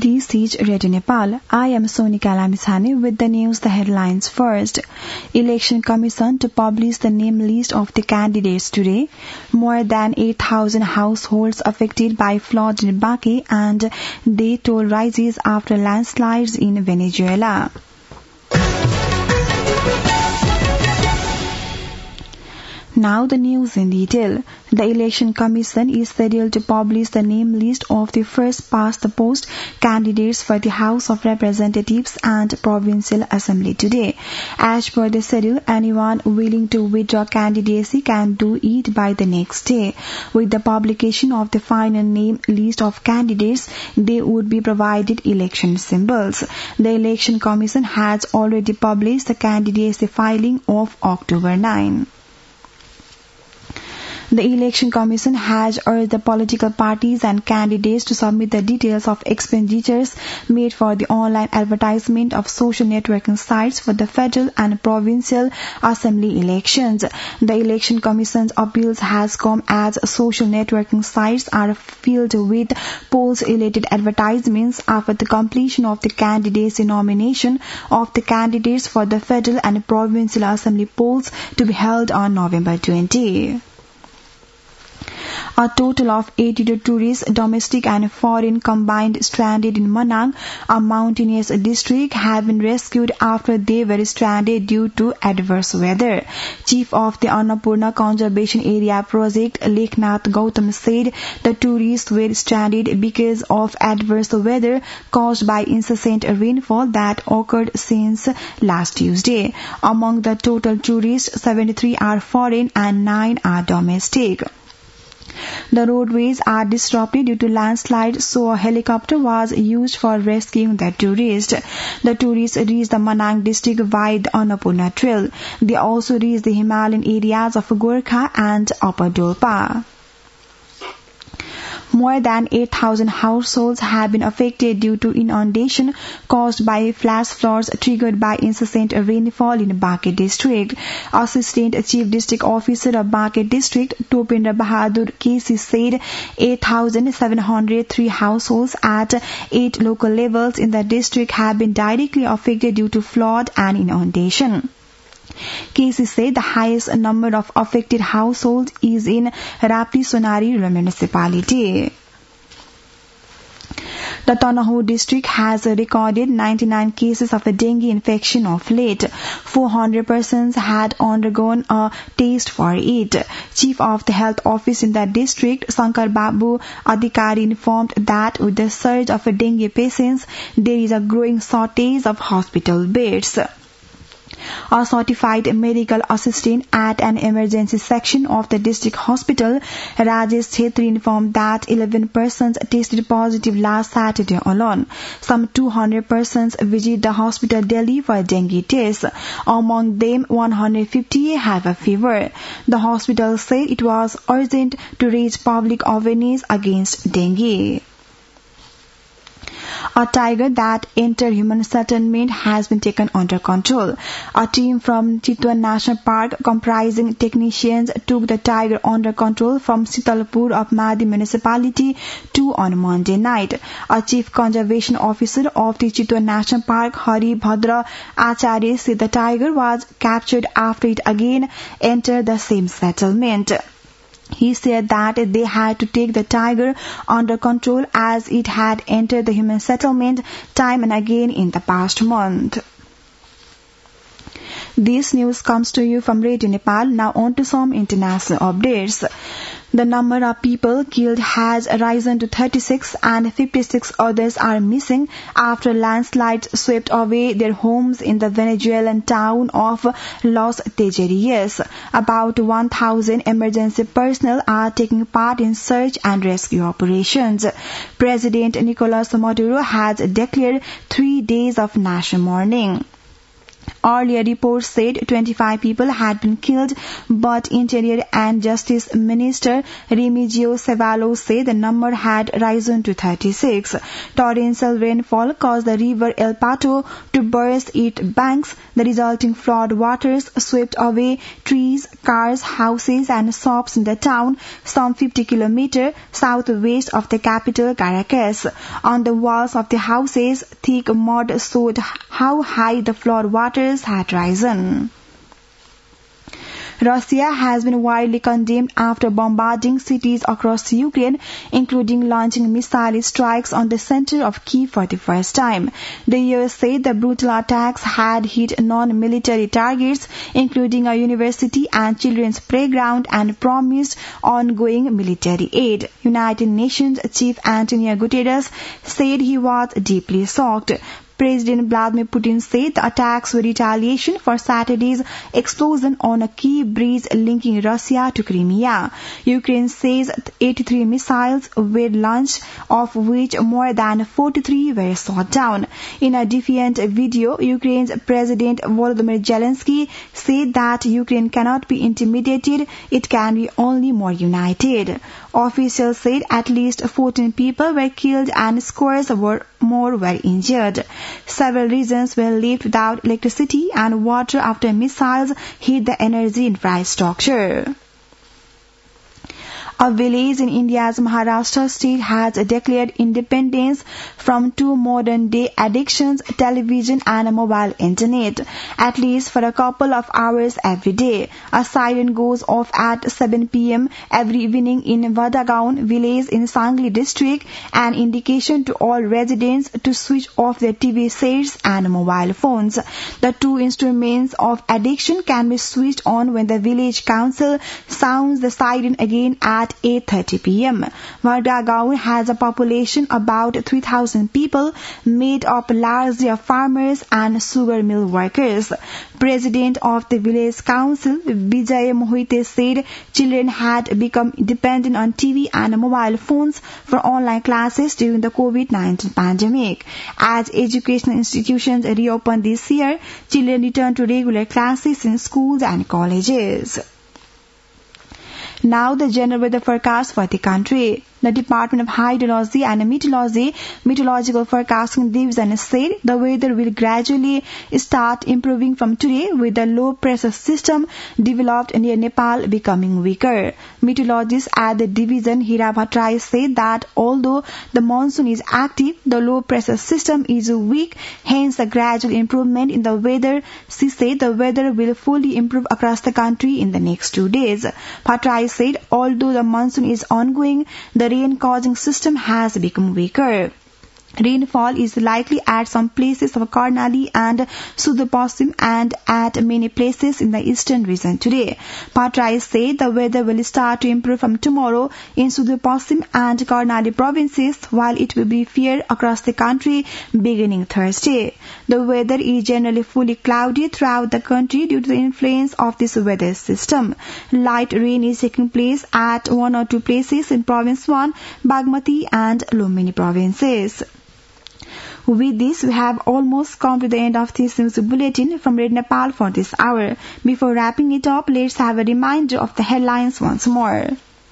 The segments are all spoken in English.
This is Radio Nepal. I am Sonika Lamisane with the news, the headlines first. Election Commission to publish the name list of the candidates today. More than 8,000 households affected by flood in Baque and day toll rises after landslides in Venezuela. Now the news in detail. The Election Commission is scheduled to publish the name list of the first past the post candidates for the House of Representatives and Provincial Assembly today. As per the schedule, anyone willing to withdraw candidacy can do it by the next day. With the publication of the final name list of candidates, they would be provided election symbols. The Election Commission has already published the candidacy filing of October 9. The Election Commission has urged the political parties and candidates to submit the details of expenditures made for the online advertisement of social networking sites for the federal and provincial assembly elections. The Election Commission's appeals has come as social networking sites are filled with polls-related advertisements after the completion of the candidacy nomination of the candidates for the federal and provincial assembly polls to be held on November 20. A total of 82 tourists, domestic and foreign combined, stranded in Manang, a mountainous district, have been rescued after they were stranded due to adverse weather. Chief of the Annapurna Conservation Area Project, Leknath Gautam, said the tourists were stranded because of adverse weather caused by incessant rainfall that occurred since last Tuesday. Among the total tourists, 73 are foreign and 9 are domestic. The roadways are disrupted due to landslides, so a helicopter was used for rescuing the tourists. The tourists reached the Manang district via the Annapurna Trail. They also reached the Himalayan areas of Gorkha and Upper Dolpa. More than 8,000 households have been affected due to inundation caused by flash floods triggered by incessant rainfall in Baque district. Assistant Chief District Officer of Baque district, Topendra Bahadur KC, said 8,703 households at 8 local levels in the district have been directly affected due to flood and inundation. KC said the highest number of affected households is in Rapti Sonari municipality. The Tanahu district has recorded 99 cases of a dengue infection of late. 400 persons had undergone a test for it. Chief of the health office in that district, Sankar Babu Adhikari, informed that with the surge of dengue patients, there is a growing shortage of hospital beds. A certified medical assistant at an emergency section of the district hospital, Rajesh Chetri, informed that 11 persons tested positive last Saturday alone. Some 200 persons visit the hospital daily for dengue tests. Among them, 150 have a fever. The hospital said it was urgent to raise public awareness against dengue. A tiger that entered human settlement has been taken under control. A team from Chitwan National Park comprising technicians took the tiger under control from Sitalpur of Madi municipality on Monday night. A chief conservation officer of the Chitwan National Park, Hari Bhadra Acharya, said the tiger was captured after it again entered the same settlement. He said that they had to take the tiger under control as it had entered the human settlement time and again in the past month. This news comes to you from Radio Nepal. Now on to some international updates. The number of people killed has risen to 36 and 56 others are missing after landslides swept away their homes in the Venezuelan town of Los Tejerías. About 1,000 emergency personnel are taking part in search and rescue operations. President Nicolas Maduro has declared 3 days of national mourning. Earlier reports said 25 people had been killed, but Interior and Justice Minister Remigio Ceballos said the number had risen to 36. Torrential rainfall caused the river El Pato to burst its banks. The resulting flood waters swept away trees, cars, houses and shops in the town, some 50 kilometers southwest of the capital Caracas. On the walls of the houses, thick mud showed how high the flood waters had risen. Russia has been widely condemned after bombarding cities across Ukraine, including launching missile strikes on the center of Kyiv for the first time. The US said the brutal attacks had hit non-military targets, including a university and children's playground, and promised ongoing military aid. United Nations Chief Antonio Guterres said he was deeply shocked. President Vladimir Putin said the attacks were retaliation for Saturday's explosion on a key bridge linking Russia to Crimea. Ukraine says 83 missiles were launched, of which more than 43 were shot down. In a defiant video, Ukraine's President Volodymyr Zelensky said that Ukraine cannot be intimidated, it can be only more united. Officials said at least 14 people were killed and scores more were injured. Several regions were left without electricity and water after missiles hit the energy infrastructure. A village in India's Maharashtra state has declared independence from two modern-day addictions, television and mobile internet, at least for a couple of hours every day. A siren goes off at 7 p.m. every evening in Vadagaon village in Sangli district, an indication to all residents to switch off their TV sets and mobile phones. The two instruments of addiction can be switched on when the village council sounds the siren again at 8:30 p.m. Vadagaon has a population about 3,000 people, made up largely of farmers and sugar mill workers. President of the village council, Vijay Mohite, said children had become dependent on TV and mobile phones for online classes during the COVID-19 pandemic. As educational institutions reopened this year, children returned to regular classes in schools and colleges. Now the general weather forecast for the country. The Department of Hydrology and Meteorological Forecasting Division said the weather will gradually start improving from today, with the low pressure system developed near Nepal becoming weaker. Meteorologist at the division, Hira Bhattrai, said that although the monsoon is active, the low pressure system is weak, hence a gradual improvement in the weather. She said the weather will fully improve across the country in the next 2 days. Bhattrai said although the monsoon is ongoing, the rain-causing system has become weaker. Rainfall is likely at some places of Karnali and Sudurpasim and at many places in the eastern region today. Bhattrai said the weather will start to improve from tomorrow in Sudurpasim and Karnali provinces, while it will be fair across the country beginning Thursday. The weather is generally fully cloudy throughout the country due to the influence of this weather system. Light rain is taking place at one or two places in Province 1, Bagmati and Lumini provinces. With this, we have almost come to the end of this news bulletin from Radio Nepal for this hour. Before wrapping it up, let's have a reminder of the headlines once more.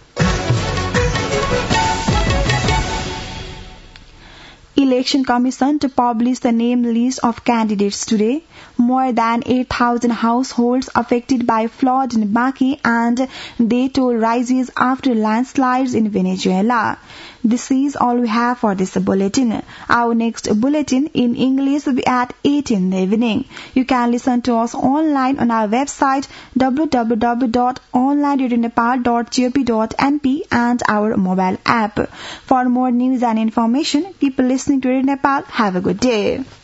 Election Commission to publish the name list of candidates today. More than 8,000 households affected by flood in Baki, and they toll rises after landslides in Venezuela. This is all we have for this bulletin. Our next bulletin in English will be at 8 in the evening. You can listen to us online on our website www.onlineradionepal.gop.np and our mobile app. For more news and information, keep listening to Radio Nepal. Have a good day.